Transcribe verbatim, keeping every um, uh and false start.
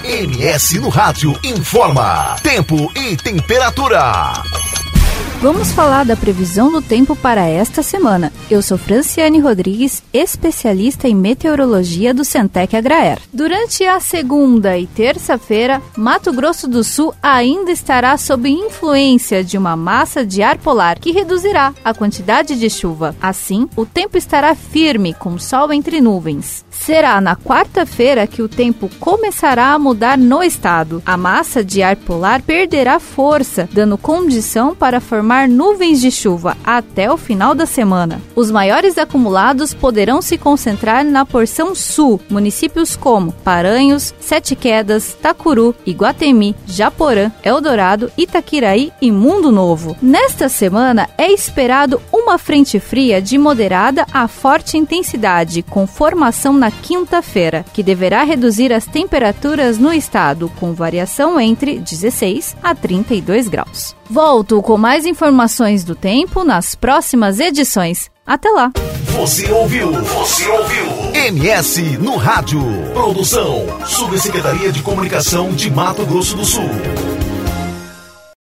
M S no Rádio informa tempo e temperatura. Vamos falar da previsão do tempo para esta semana. Eu sou Franciane Rodrigues, especialista em meteorologia do Centec Agraer. Durante a segunda e terça-feira, Mato Grosso do Sul ainda estará sob influência de uma massa de ar polar que reduzirá a quantidade de chuva. Assim, o tempo estará firme, com sol entre nuvens. Será na quarta-feira que o tempo começará a mudar no estado. A massa de ar polar perderá força, dando condição para formar nuvens de chuva até o final da semana. Os maiores acumulados poderão se concentrar na porção sul, municípios como Paranhos, Sete Quedas, Tacuru, Iguatemi, Japorã, Eldorado, Itaquiraí e Mundo Novo. Nesta semana é esperado uma frente fria de moderada a forte intensidade, com formação na quinta-feira, que deverá reduzir as temperaturas no estado, com variação entre dezesseis a trinta e dois graus. Volto com mais informações do tempo nas próximas edições. Até lá! Você ouviu? Você ouviu? M S no Rádio. Produção Subsecretaria de Comunicação de Mato Grosso do Sul.